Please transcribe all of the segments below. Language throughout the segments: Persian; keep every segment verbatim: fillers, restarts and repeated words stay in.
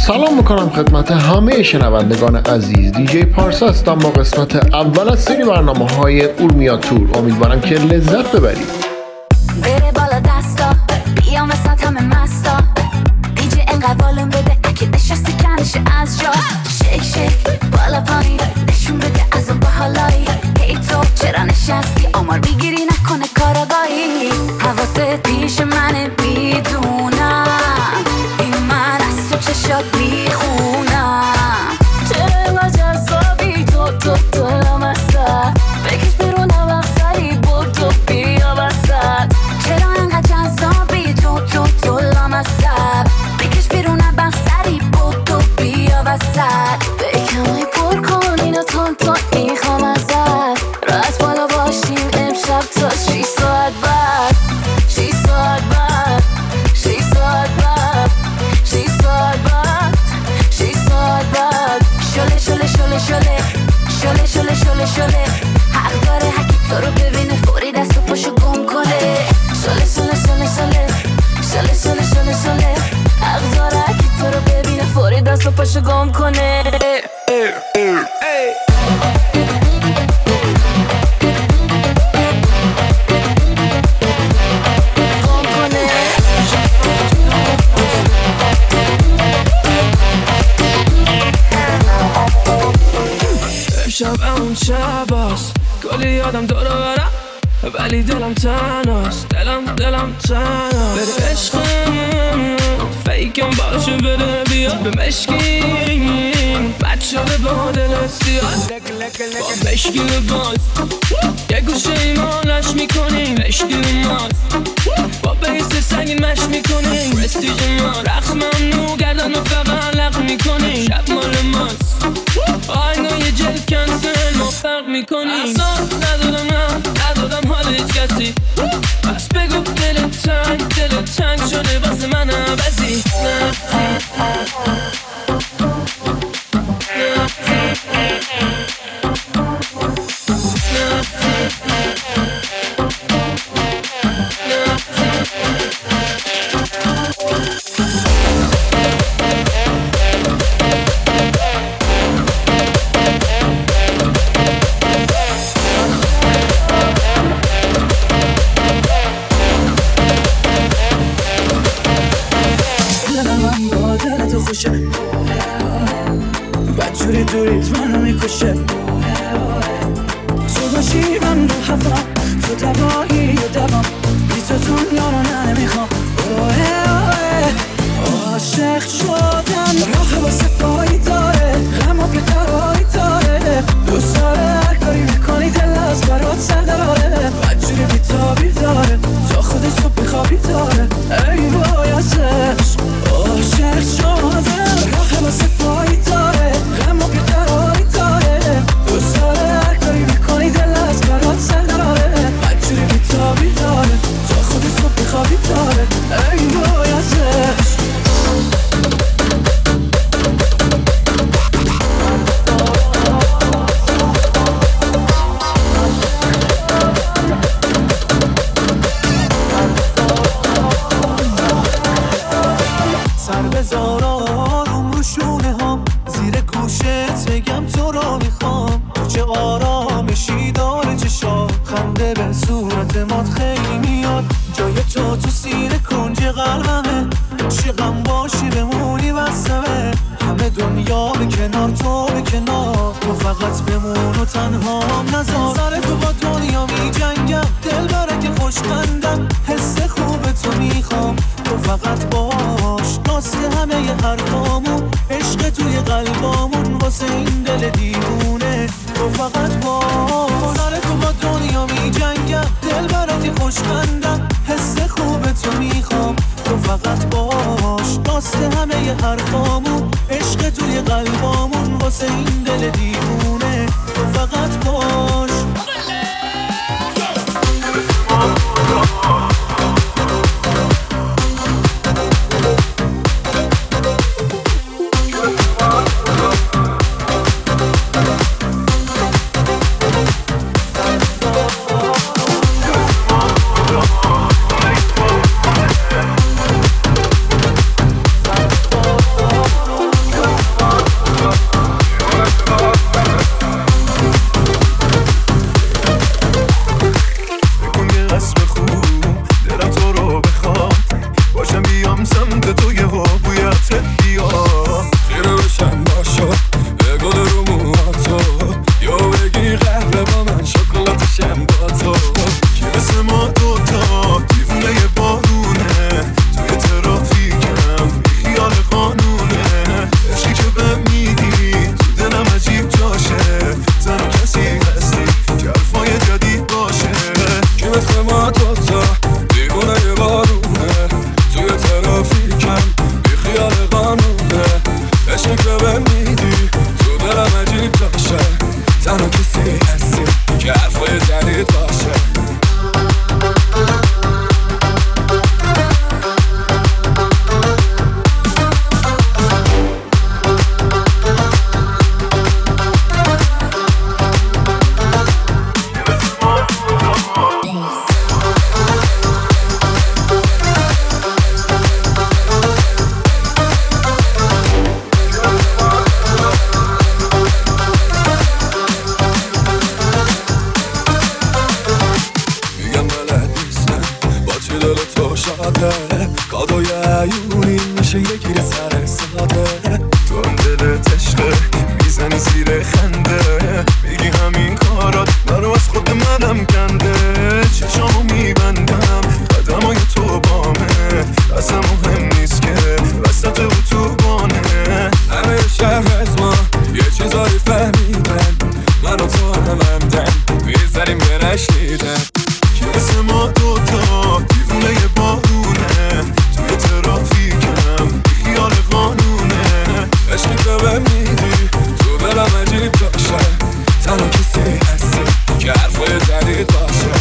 سلام میکنم خدمت همه شنوندگان عزیز. دیجی پارسا هستم با قسمت اول از سری برنامه های اورمیا تور. امیدوارم که لذت ببرید. بره بالا دستا بیام وسط همه مستا دیجی انقدر والم بده اگه نشستی کنش از جا شیک شیک بالا پایین نشون بده از اون باحالایی هی تو چرا نشستی آمار میگیری نکنه کاراگاهی حواست پیش منه میدونم این من از تو چشات میخونم چرا اینقدر جذابی تو تو تو لامصب بکش بیرون وقت سری بودو بیا وسط چرا اینقدر جذابی تو تو تو لامصب بکش بیرون وقت سری بودو بیا وسط بکمای پر کن اینو تون تون میخوام ازت راست بالا باشیم امشب تا شیش ساعت بعد شیش ساعت بعد شیش ساعت بعد شیش ساعت بعد شیش ساعت بعد شله شله شله شله شله شله شله شله حق داره هکی تو رو ببینه فوری دست و پاشو گم کنه شله شله شله شله شله شله شله شله حق داره هکی تو رو ببینه فوری دست و پاشو گم کنه شب اون شباست کلی یادم دور برم ولی دلم تنهاست دلم دلم تنهاست بره عشقم فیکم باشه بره بیاد به مشکیم بد شده با دل سیاد با مشکی لباس یه گوشه ایمانش میکنیم مشکی ماست با بیس سنگین مش میکنیم پرستیج ما رقص ممنوع گردن و فقط لق میکنیم شب مال ماست آینو یه جلد کنسل ما فرق میکنیم اصلا ندادم نه ندادم حال هیچ کسی بس بگو دل تنگ دل تنگ شده واسه من عوضی بدجوری دوریت منو میکشه تو باشی من رو هفام تو دوایی و دوام بی تو دنیا رو نه نمیخوام عاشق شدم راه واسه پایی داره غم و بیقراری داره دوست داره هر کاری میکنی دل از برات سر داره بدجوری بیتابی داره تا خودش رو بخوابی داره ای وای ازش عاشق شدم راه واسه پایی داره غم و بیقراری داره دوست داره هر کاری میکنی دل از برات سر داره بدجوری بیتابی داره تا خودش رو بخوابی داره ای وای ازش سر بذار آروم رو شونه هم زیر گوشت بگم تو رو میخوام تو چه آرامشی داره چشا خنده به صورت مات خیلی میاد جای تو تو سینه کنج قلبمه عاشقم باشی بمونی بسمه همه دنیا به کنار تو به کنار تو فقط بمون و تنهام نذار سر تو با دنیا می جنگم دل برک خوشبندم حس خوب تو میخوام تو فقط باش راست همه ی حرفامون عشق توی قلبامون واسه این دل دیوونه تو فقط باش سر تو با دنیا می جنگم دل برک خوشبندم حس خوب تو میخوام تو فقط باش راست همه ی حرفامون عشق توی قلبامون واسه این دل دیوونه تو فقط باش میشه یه گیر سر ساده تو هم دلت عشقه میزنی زیر خنده میگی همین کارات برو از خود منم کنده چشامو میبندم قدمای تو بامه اصلا مهم نیست که وسط اتوبانه همه شهر از ما یه چیزایی فهمیدن من و تو هم همدن میزنیم به نشنیدن که مثل ما دوتا دیوونه یه بارونه توی ترافیکم بی خیال قانونه عشقی تو به میدی تو دلم عجیب باشه تنها کسی هستی که حرفای جدید باشه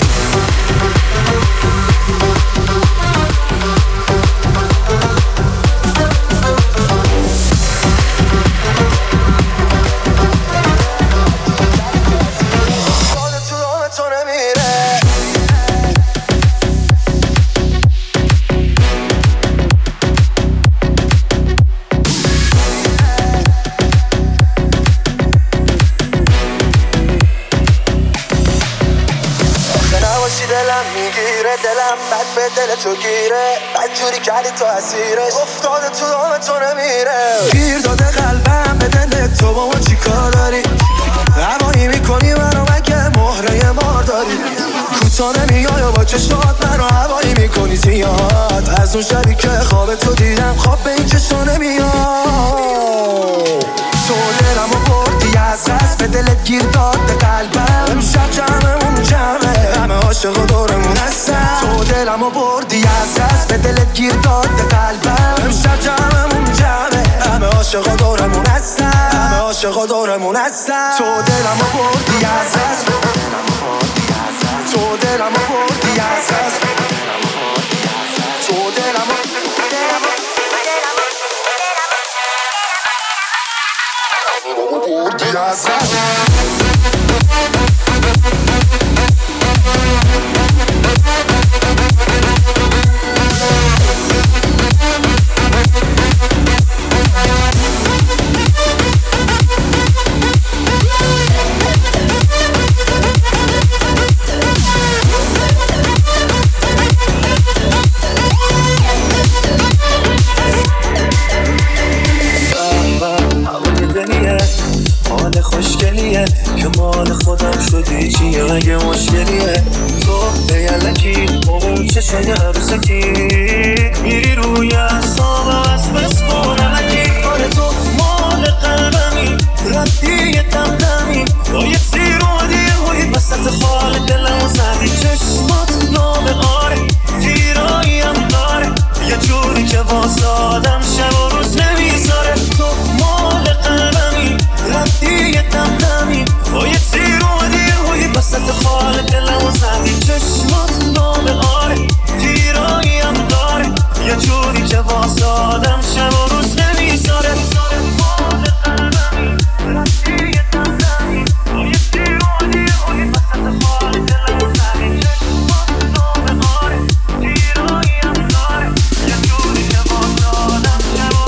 بد به دل تو گیره بد جوری کردی تو اسیرش افتاده تو دام تو نمیره گیر داده قلبم به دل تو با ما چی کار داری هوایی میکنی منو مگه مهره مار داری کوتا نمیای و با چشات منو هوایی میکنی زیاد از اون شبی که خواب تو دیدم خواب به این چشا نمیاد تو دلمو بردی از دست به دلت گیر داده قلبم امشب جمعمون جمعه همه عاشق دورمون هستن تو دلمو بردی از دست به دلت گیر داده قلبم امشب جمعمون جمعه همه عاشق دورمون هستن همه عاشق دورمون هستن تو دلمو بردی از دست تو دلمو بردی از دست تو دلمو بردی از دست خوشگلیه که مال خودم شدی چیه مگه مشکلیه تو بیالکی اون چشای عروسکی میری روی اصابم از بس بارمکی آره تو مال قلبمی ردی دمدمی با یه سیر اومدی روی وسط خال دلمو زدی چشمات نام آره گیراییم داره یه جوری که واسه آدم شب و روز نمیذاره تو مال قلبمی ردی دمدمی با یه تیر اومدی روی وسط خال دلمو زدی چشمات نام آره گیراییم داره یه جوری که واسه آدم شب و روز نمیذاره مال قلبمی ردی دمدمی با یه تیر اومدی روی وسط خال دلمو زدی چشمات نام آره گیراییم داره یه جوری که واسه آدم شب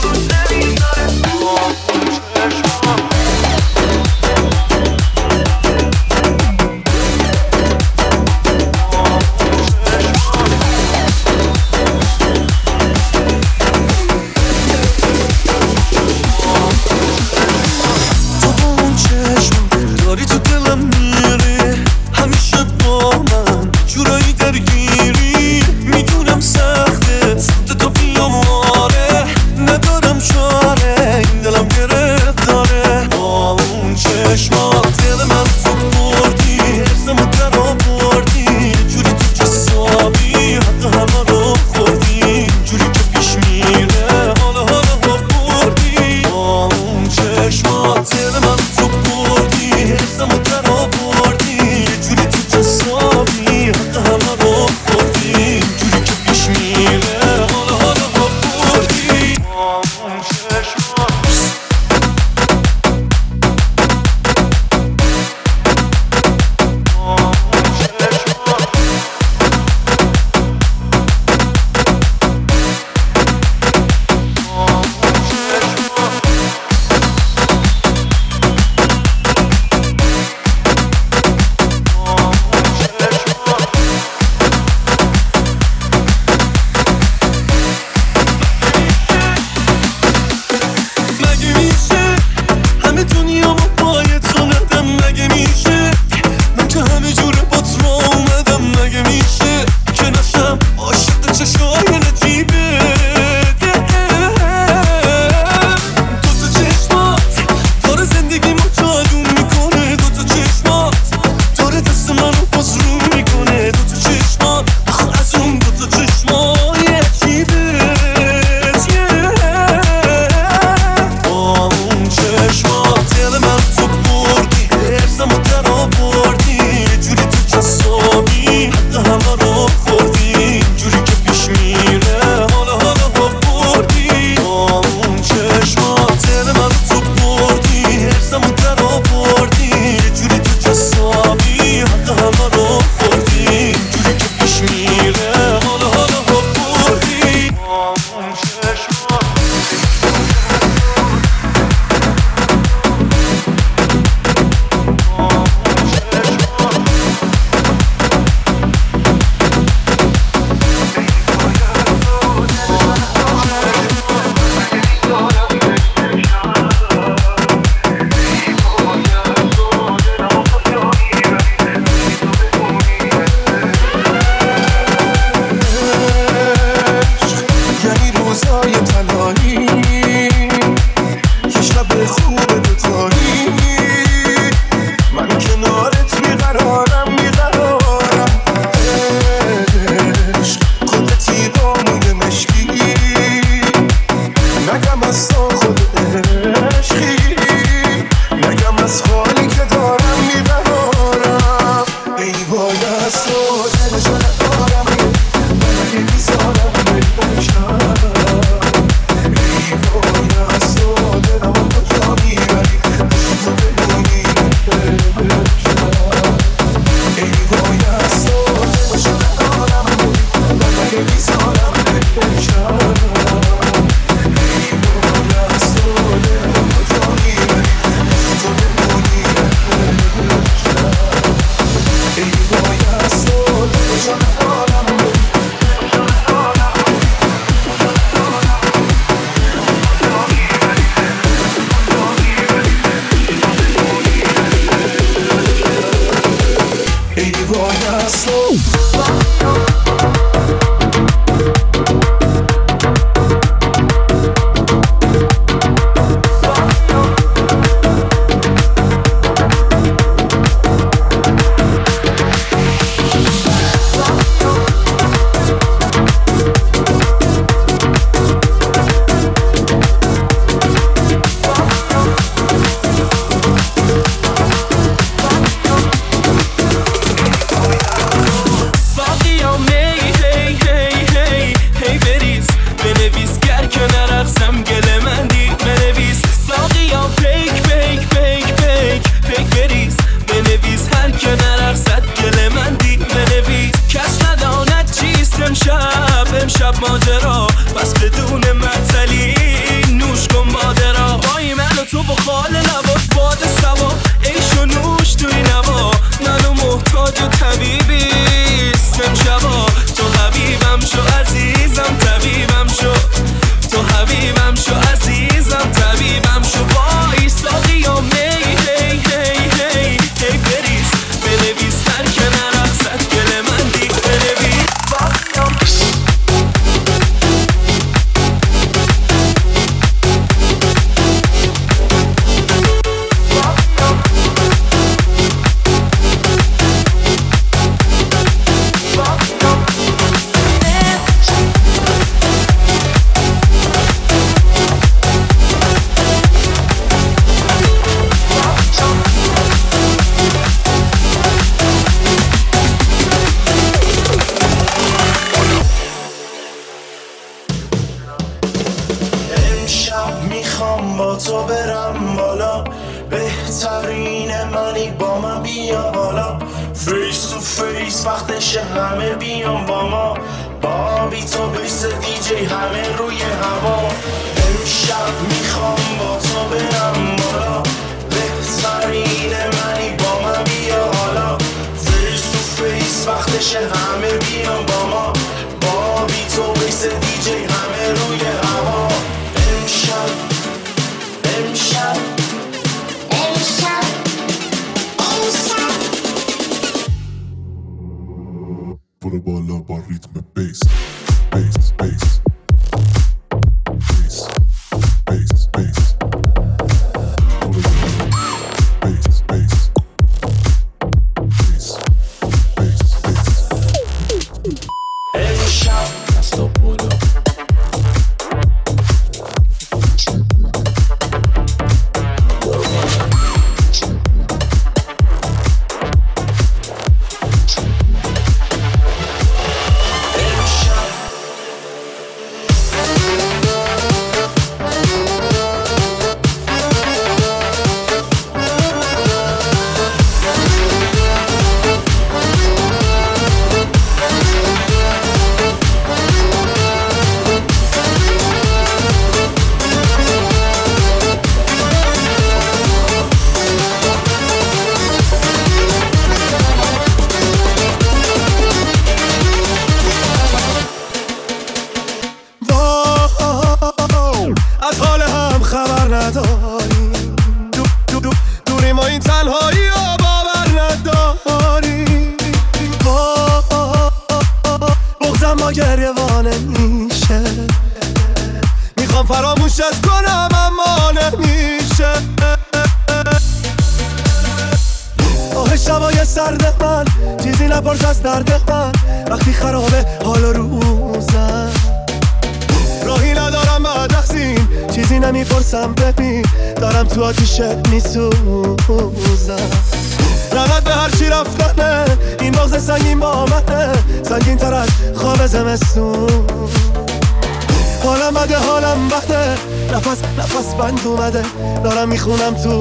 میخونم تو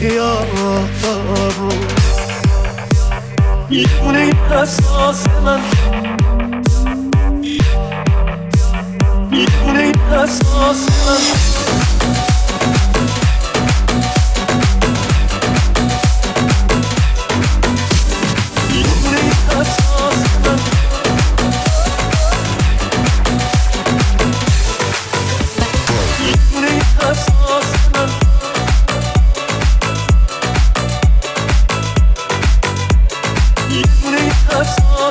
خیابون میخونه این احساس من میخونه این احساس من میخونه این احساس من میخونه این احساس من That's all.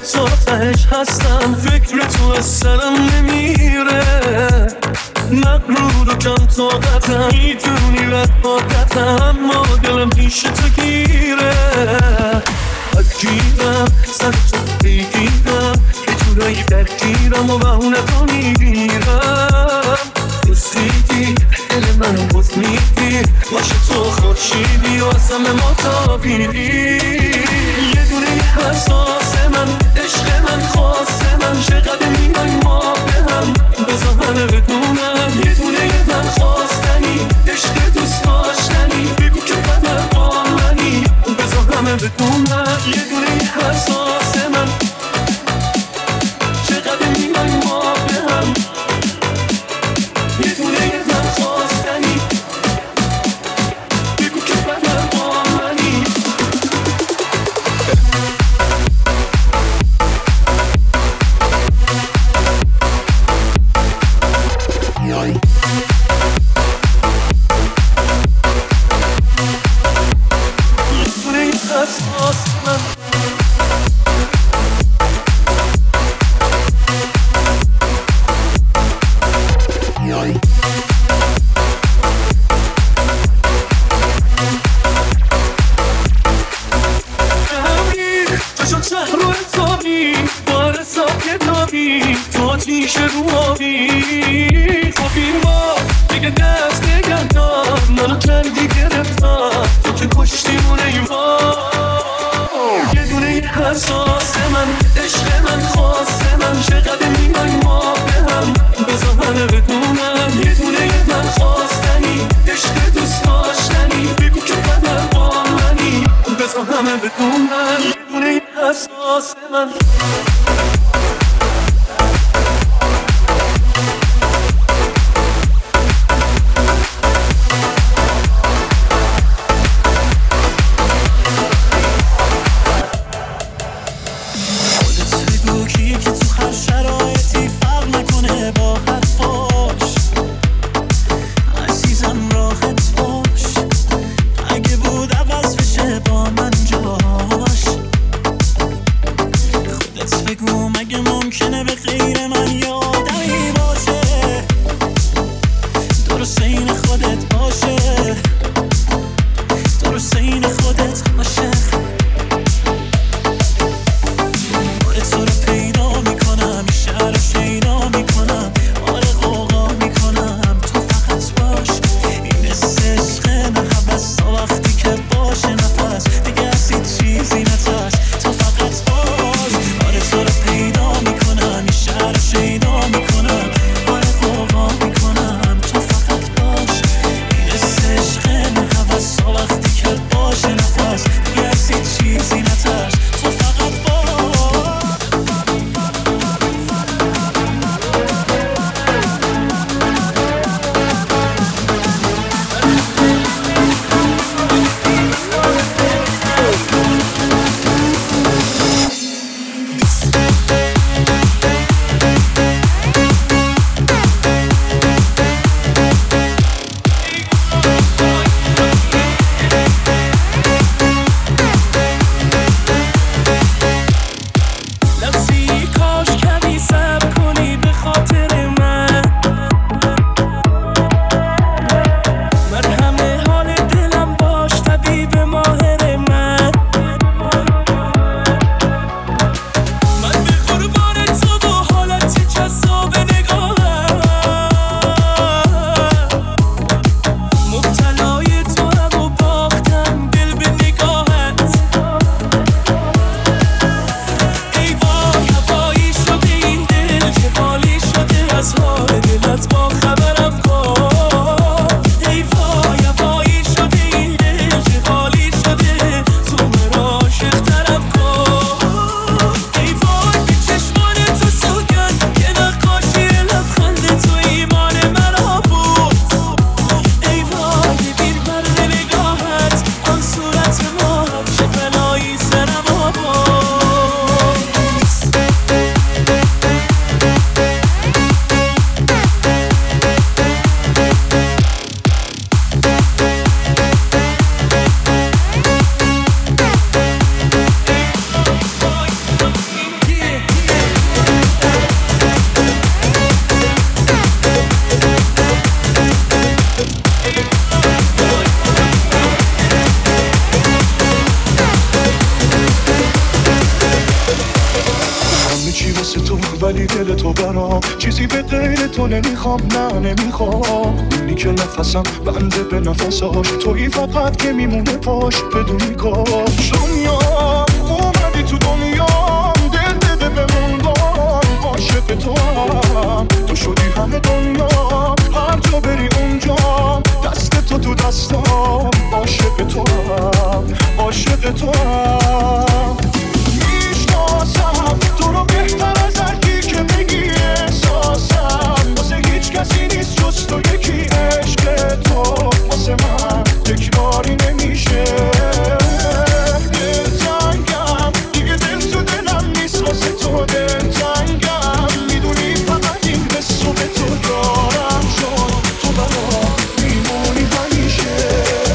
تا تهش هستم، فکر تو از سرم نمیره، مغرور و کم طاقتم، میدونی رد عادتم، اما دلم پیش تو گیره. بگیرم سر تو بگیرم، یه جورایی درگیرم و بهونه تو میگیرم. رسیدی دل منو بز میدی، باشه تو خورشیدی و اصلا به ما تابیدی. یه دونه حساس من، عشق من، خواست من، چقدر میای ما به هم، بذار همه بدونم. یه دونه من خواستنی، عشق دوست داشتنی، بگو که بدر با منی، بذار همه بدونم. یه دونه حساس من، چقدر میای ما به هم، یه دونه من خواستنی، بگو که بدر با منی. شهر شیدا ولی دل تو برام چیزی به غیر تو نمیخوام، نه نمیخوام. اونی که نفسم بنده به نفساش، تویی فقط که میمونه پاش بدونی کاش. دنیا اومدی تو دنیا، دل دده بموندم عاشق تو هم، تو شدی همه دنیا، هر جا بری اونجا دست تو تو دستام، عاشق تو هم، عاشق تو هم. میشناسم تو رو بهتر از هر کی که بگی احساسم، واسه هیچ کسی نیست جز تو یکی. عشق تو واسه من تکراری نمیشه، دلتنگم دیگه، دل تو دلم نیست واسه تو دلتنگم. میدونی فقط این حسو به تو دارم، چون تو برام میمونی همیشه.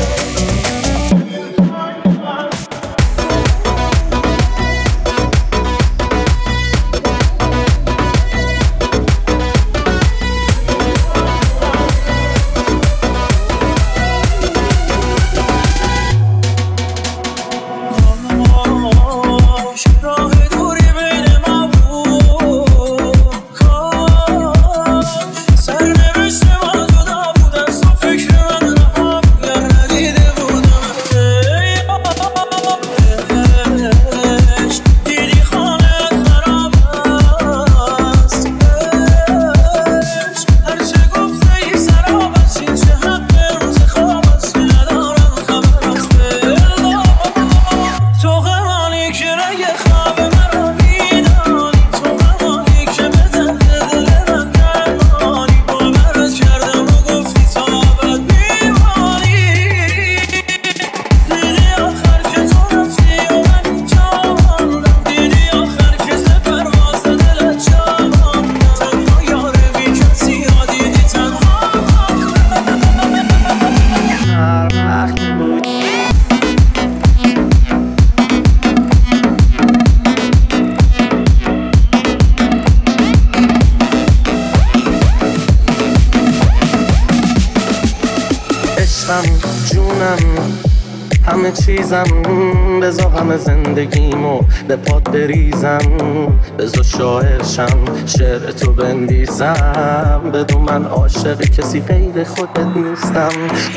همه چیزم، بذار همه زندگیمو به پات بریزم، بذار شاعرشم شعر تو بندیزم، بدون من عاشق کسی غیر خودت نیستم.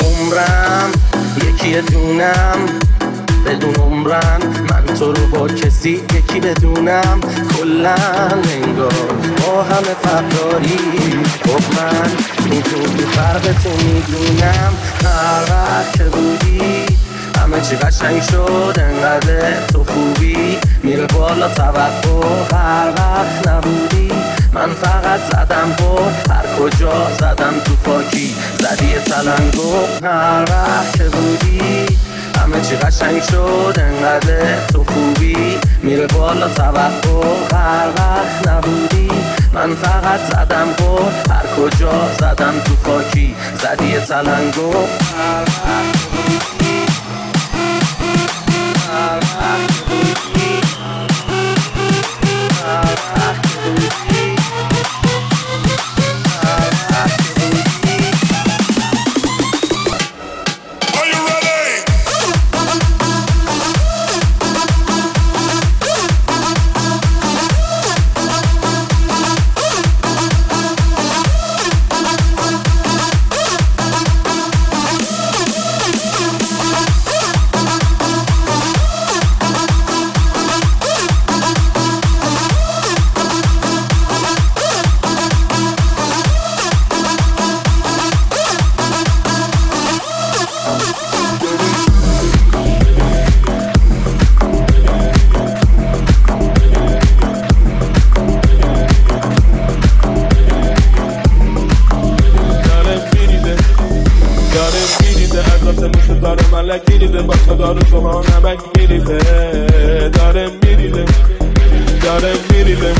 عمرم یکی دونم، بدون عمرن من تو رو با کسی یکی بدونم. کلن انگار با همه فقداری، خب من میدونی فرق تو میدونم. هر وقت که بودی همه چی قشنگ شد، انقدر تو خوبی میره بالا توقع. هر وقت نبودی من فقط زدم پر، هر کجا زدم تو پاکی زدی تلنگو. هر وقت که بودی همه چی قشنگ شد، انقدر تو خوبی میره بالا توقع. هر وقت نبودی من فقط زدم پر، هر کجا زدم تو پاکی زدی تلنگو. هر وقت بودی، هر وقت بودی، هر وقت بودی، هر وقت بودی. Are you ready? میریزه با صدا رو شما نمک میریزه داره میریزه داره میریزه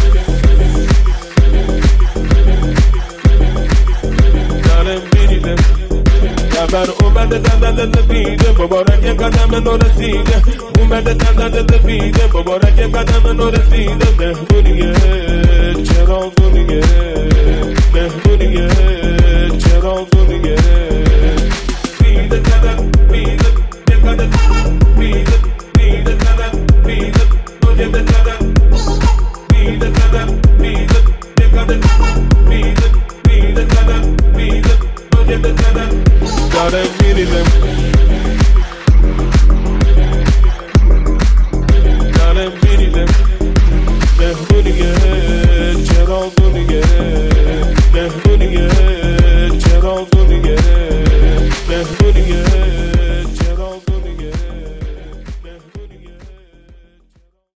داره میریزه نفر اومده دندن دفیده مبارک قدم نو رسیده اومده دندن دفیده مبارک قدم نو رسیده